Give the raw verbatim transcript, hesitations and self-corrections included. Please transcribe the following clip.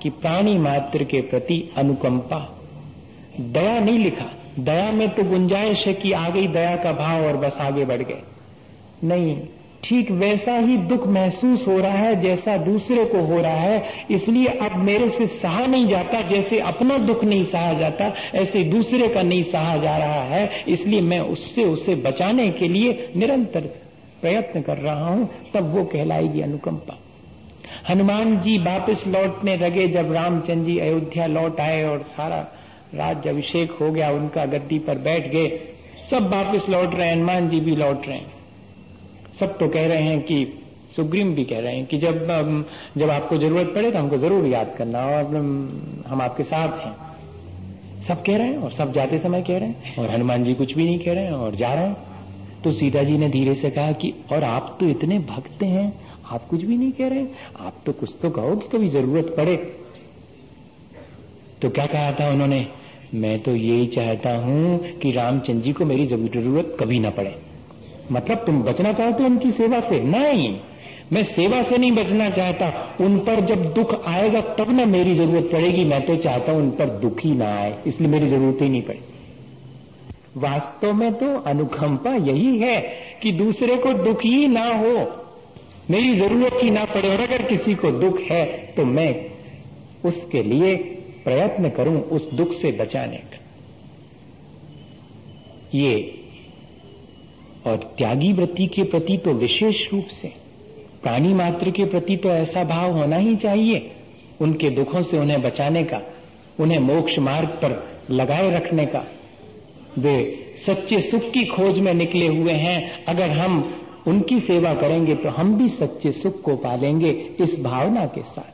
कि प्राणी मात्र के प्रति अनुकंपा। दया नहीं लिखा, दया में तो गुंजाइश है कि आ गई दया का भाव और बस आगे बढ़ गए, नहीं, ठीक वैसा ही दुख महसूस हो रहा है जैसा दूसरे को हो रहा है, इसलिए अब मेरे से सहा नहीं जाता, जैसे अपना दुख नहीं सहा जाता ऐसे दूसरे का नहीं सहा जा रहा है, इसलिए मैं उससे उसे बचाने के लिए निरंतर प्रयत्न कर रहा हूं, तब वो कहलाएगी अनुकंपा। हनुमान जी वापस लौटने लगे, जब रामचंद्र जी अयोध्या लौट आए और सारा राज्य अभिषेक हो गया, उनका गद्दी पर बैठ गए, सब वापस लौट रहे हैं, हनुमान जी भी लौट रहे हैं। सब तो कह रहे हैं कि सुग्रीव भी कह रहे हैं कि जब जब आपको जरूरत पड़े तो हमको जरूर याद करना और हम आपके साथ हैं। सब कह रहे हैं और सब जाते समय कह रहे हैं और हनुमान जी कुछ भी नहीं कह रहे हैं और जा रहे हैं। तो सीता जी ने धीरे से कहा कि और आप तो इतने भक्त हैं, आप कुछ भी नहीं कह रहे, आप तो कुछ तो कहो कि कभी जरूरत पड़े। तो क्या कहा था उन्होंने, मैं तो यही चाहता हूं कि रामचंद्र जी को मेरी जरूरत कभी ना पड़े। मतलब तुम बचना चाहते हो उनकी सेवा से? नहीं, मैं सेवा से नहीं बचना चाहता, उन पर जब दुख आएगा तब ना मेरी जरूरत पड़ेगी, मैं तो चाहता हूं उन पर दुख ही ना आए, इसलिए मेरी जरूरत ही नहीं पड़े। वास्तव में तो अनुकंपा यही है कि दूसरे को दुख ही ना हो, मेरी जरूरत ही ना पड़े, और अगर किसी को दुख है तो मैं उसके लिए प्रयत्न करूं उस दुख से बचाने का। ये और त्यागी वृत्ति के प्रति तो विशेष रूप से, प्राणी मात्र के प्रति तो ऐसा भाव होना ही चाहिए, उनके दुखों से उन्हें बचाने का, उन्हें मोक्ष मार्ग पर लगाए रखने का। वे सच्चे सुख की खोज में निकले हुए हैं, अगर हम उनकी सेवा करेंगे तो हम भी सच्चे सुख को पालेंगे, इस भावना के साथ।